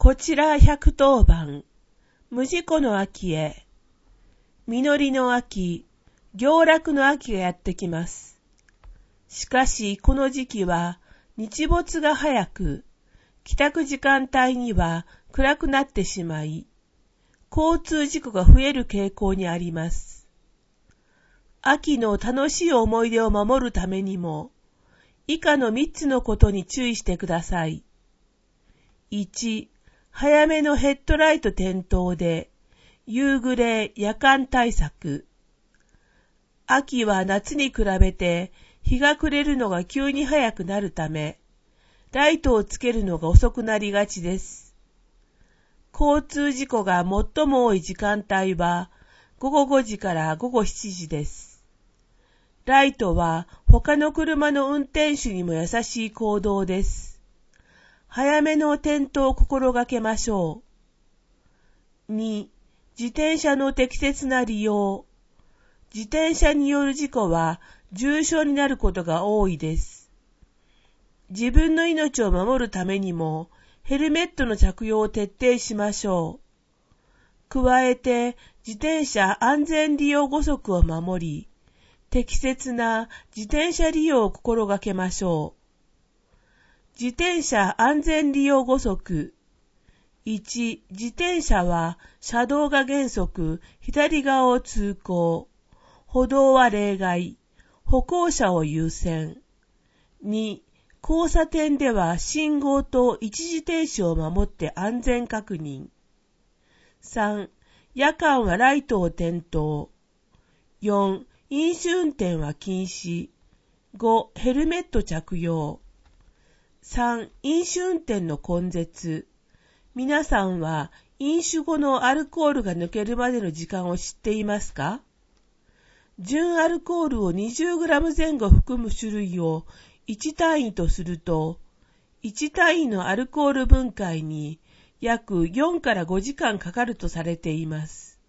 こちら110番、無事故の秋へ。実りの秋、行楽の秋がやってきます。しかしこの時期は日没が早く、帰宅時間帯には暗くなってしまい、交通事故が増える傾向にあります。秋の楽しい思い出を守るためにも、以下の3つのことに注意してください。1、早めのヘッドライト点灯で、夕暮れ夜間対策。秋は夏に比べて日が暮れるのが急に早くなるため、ライトをつけるのが遅くなりがちです。交通事故が最も多い時間帯は午後5時から午後7時です。ライトは他の車の運転手にも優しい行動です。早めの点灯を心がけましょう。2、自転車の適切な利用。自転車による事故は重傷になることが多いです。自分の命を守るためにもヘルメットの着用を徹底しましょう。加えて自転車安全利用5則を守り、適切な自転車利用を心がけましょう。自転車安全利用5則。1、自転車は車道が原則、左側を通行。歩道は例外。歩行者を優先。2、交差点では信号と一時停止を守って安全確認。3、夜間はライトを点灯。4、飲酒運転は禁止。5、ヘルメット着用。3、飲酒運転の根絶。皆さんは飲酒後のアルコールが抜けるまでの時間を知っていますか？純アルコールを 20g 前後含む種類を1単位とすると、1単位のアルコール分解に約4から5時間かかるとされています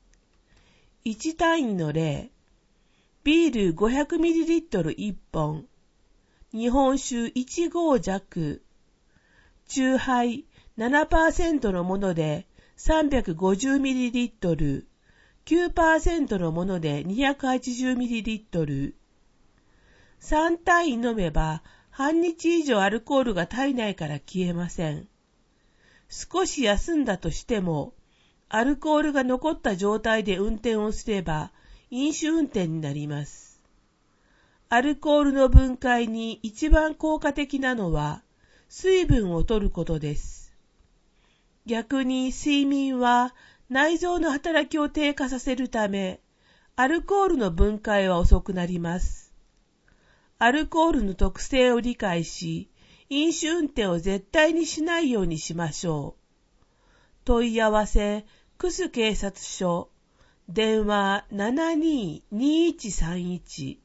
。1単位の例、ビール 500ml 1本、日本酒1合弱、酎ハイ 7% のもので 350ml、9% のもので 280ml。3単位飲めば半日以上アルコールが体内から消えません。少し休んだとしても、アルコールが残った状態で運転をすれば飲酒運転になります。アルコールの分解に一番効果的なのは水分を取ることです。逆に睡眠は内臓の働きを低下させるため、アルコールの分解は遅くなります。アルコールの特性を理解し、飲酒運転を絶対にしないようにしましょう。問い合わせ、楠警察署、電話 72-2131